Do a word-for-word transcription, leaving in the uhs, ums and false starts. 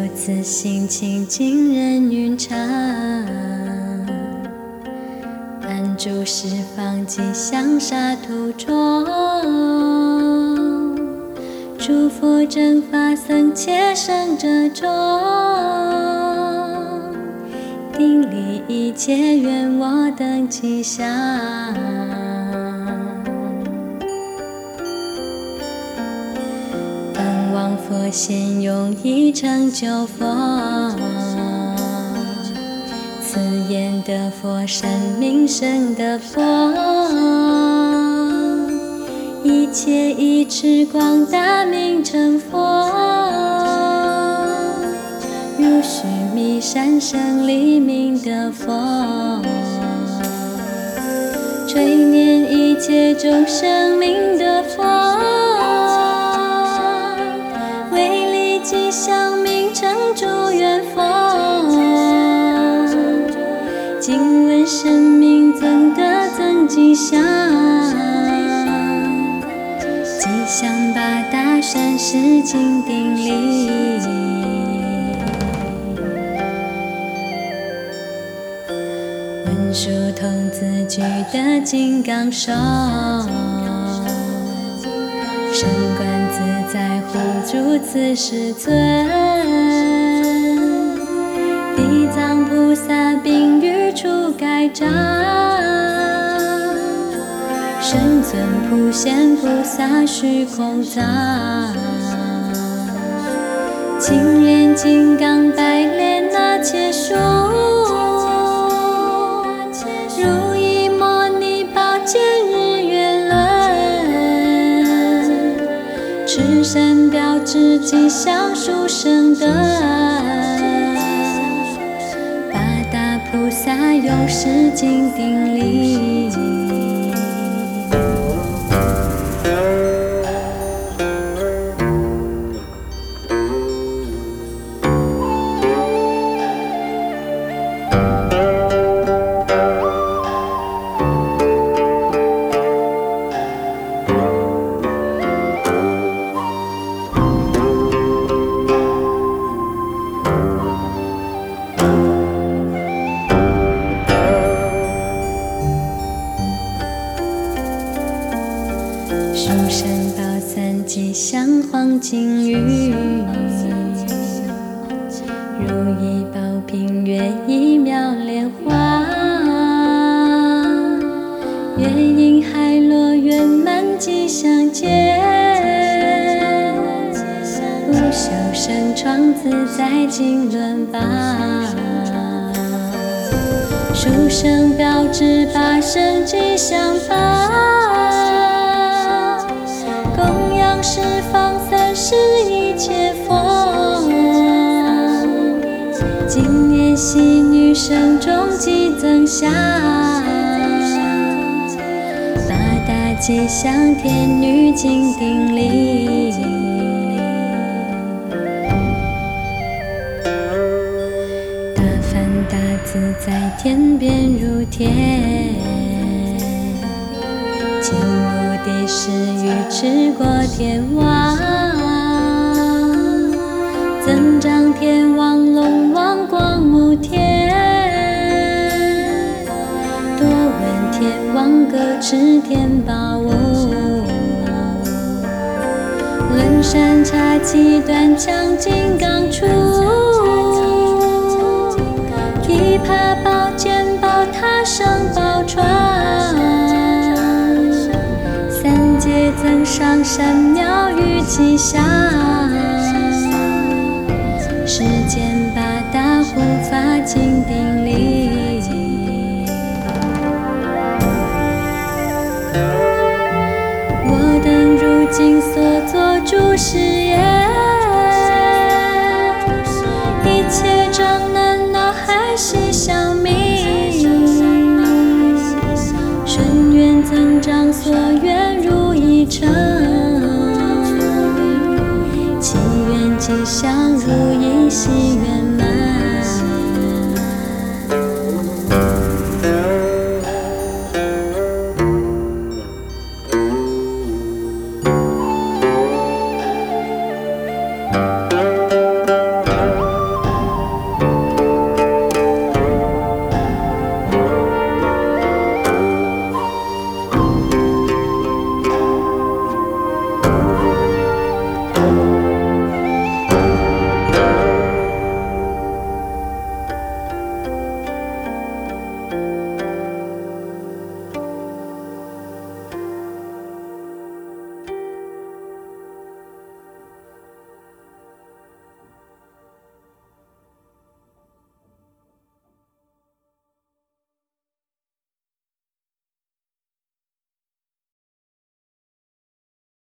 此心情尽人云长，弹珠释放吉祥沙途中，诸佛正法僧切生者中，顶礼一切愿我等吉祥。本往佛现用意成就佛，此言得佛身名声得佛，一切一持广大名成佛，如须弥山胜利名得佛，垂念一切众生名得佛，为利吉祥名成诸愿佛，经闻声名增德增吉祥，吉祥八大善事经顶礼，文殊童子具得金刚手，身观自在护住此世尊，地藏菩萨并于处盖章，神尊普贤菩萨虚空藏，青莲金刚白莲那切数，如意摩尼宝剑日月轮，持身标志吉祥殊胜德，八大菩萨永世经顶礼，殊胜宝三吉祥黄金玉，如意宝瓶月一妙莲花，月影海螺圆满吉祥结，无修身创自在经纶法，殊胜标志八圣吉祥法，供养十方三世一切佛，今年喜女生中即增祥，八大吉祥天女经顶礼，大梵大自在天边如天，千目的是愚痴过天王，增长天王龙王光目天，多闻天王各持天宝物，轮山茶器断枪金刚杵，琵琶宝剑宝塔上宝船，三界增上善妙与吉祥，世间八大护法经顶礼，我等如今所作诸事业，一切障难恼害悉消泯，顺愿增长所愿如意成，祈愿吉祥如意喜圆满。